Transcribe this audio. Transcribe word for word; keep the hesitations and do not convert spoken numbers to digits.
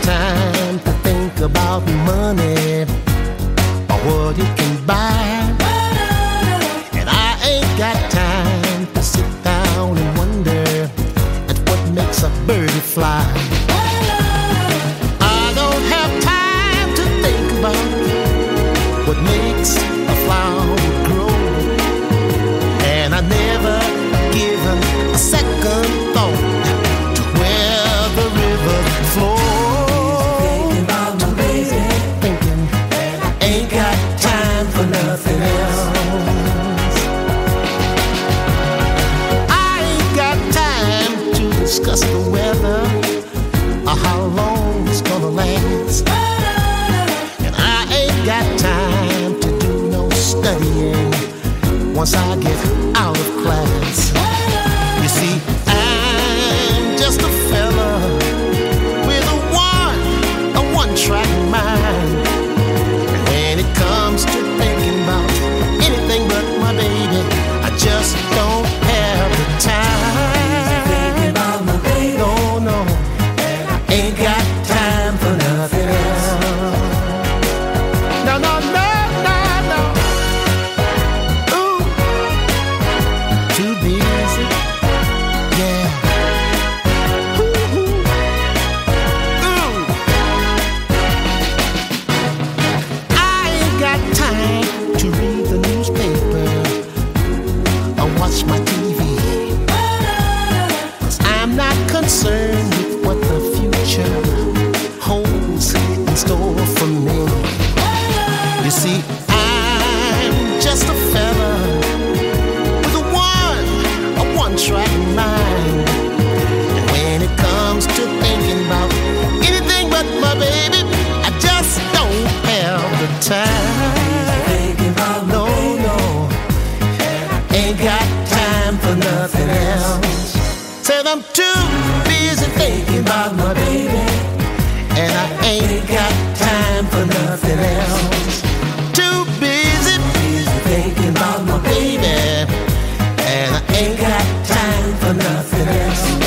time to think about money or what it can buy. And I ain't got time to sit down and wonder at what makes a birdie fly. I don't have time to think about what makes a flower grow. And I never given a second thought to where the river flows. Thinking about my baby, Thinking, and I ain't got time for nothing else. I ain't got time to discuss the weather or how long it's gonna last. And I ain't got time to do no studying once I get out of class. You see, I'm just a fella with a one, a one-track mind. And when it comes to thinking about anything but my baby, I just don't have the time. thinking about my baby. No, no, and I ain't got time for nothing else. No, no, no, no, no. Ooh, too busy, yeah. Ooh, ooh, ooh. I ain't got time to read the newspaper or watch my T V. Cause I'm not concerned with what the future holds in store for me. You see, I'm just a fella with a one, a one-track mind. And when it comes to thinking about anything but my baby, I just don't have the time. Thinking about my No, no, ain't got time for nothing else. Said I'm too busy thinking about my baby, and I ain't got time for nothing else. Too busy, busy thinking about my baby, and I ain't got time for nothing else.